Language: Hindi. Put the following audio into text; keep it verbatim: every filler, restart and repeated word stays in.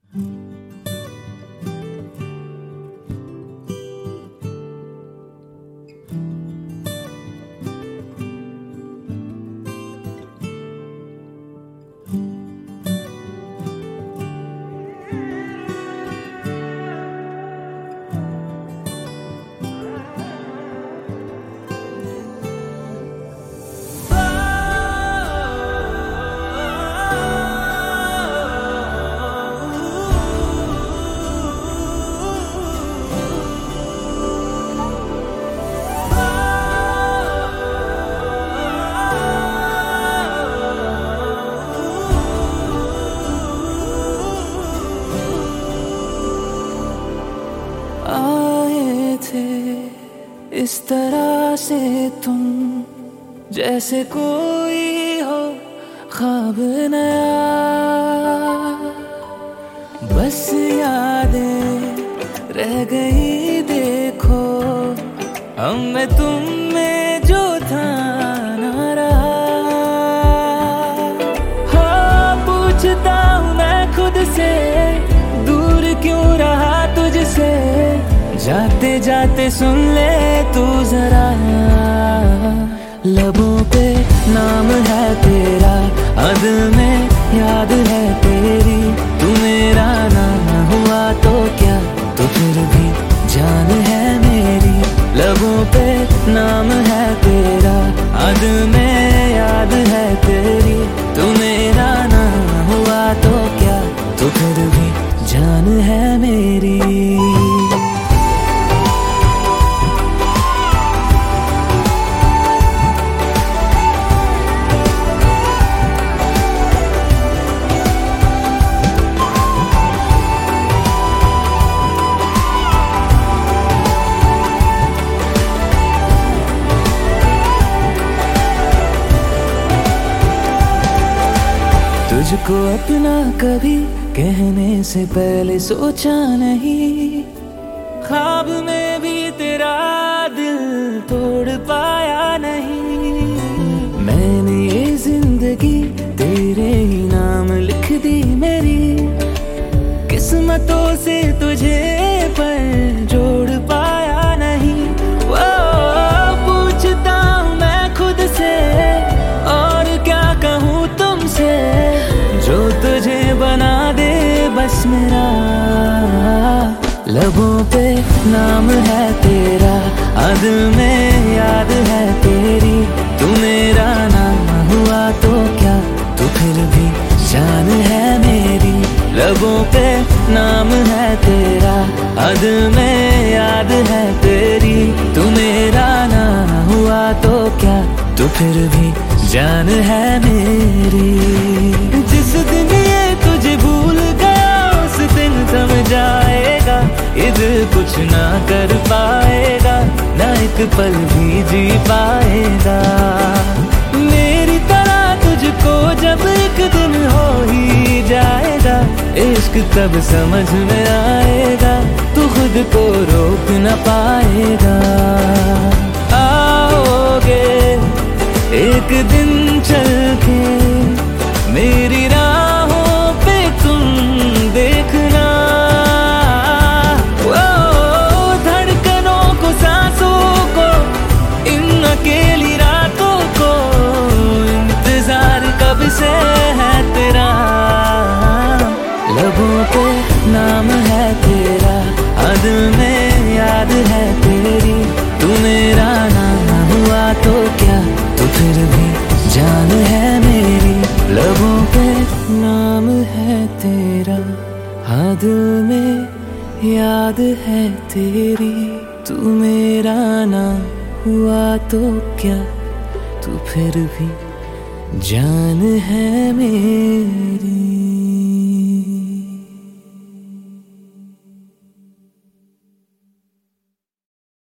आए थे इस तरह से तुम, जैसे कोई हो ख्वाब नया। बस यादें रह गई देखो, हम में तुम में जो था ना रहा। हाँ पूछता हूँ मैं खुद से, दूर क्यों रहा तुझसे। जाते जाते सुन ले तू जरा, लबों पे नाम है तेरा, हद में याद है तेरी। तू मेरा नाम हुआ तो क्या, तो फिर भी जान है मेरी। लबों पे नाम है तेरा, हद में याद है तेरी। तू मेरा नाम हुआ तो क्या, तो फिर भी जान है मेरी। तुझको अपना कभी कहने से पहले सोचा नहीं, ख्वाब में भी तेरा दिल तोड़ पाया नहीं। मैंने ये जिंदगी तेरे ही नाम लिख दी मेरी, किस्मतों से तुझे पर जोड़ पाया नहीं। वो पूछता हूँ मैं खुद से, और क्या कहूँ तुमसे, जो तुझे बना दे बस मेरा। लबों पे नाम है तेरा, हद में याद है तेरी। तू मेरा नाम हुआ तो क्या, तू फिर भी जान है मेरी। लबों पे नाम है तेरा, हद में याद है तेरी। तू मेरा नाम हुआ तो क्या, तू फिर भी जान है मेरी। जिस दिन ये तुझे भूल गया, उस दिन समझ आएगा ये दिल कुछ ना कर पाएगा, ना एक पल भी जी पाएगा। मेरी तरह तुझको जब एक दिन हो ही जाएगा, इश्क तब समझ में आएगा, तू खुद को रोक न पाएगा। आओगे एक दिन चल के मेरी राहों पे तुम देखना। वो धड़कनों को, सांसों को, इन अकेली रातों को, इंतजार कब से है तेरा। लबों पे नाम है तेरा, हद में याद है तेरी। तू मेरा नाम हुआ तो क्या, तो फिर भी जान है मेरी। लबों पे नाम है तेरा, हाँ दिल में याद है तेरी। तू मेरा नाम हुआ तो क्या, तू फिर भी जान है मेरी।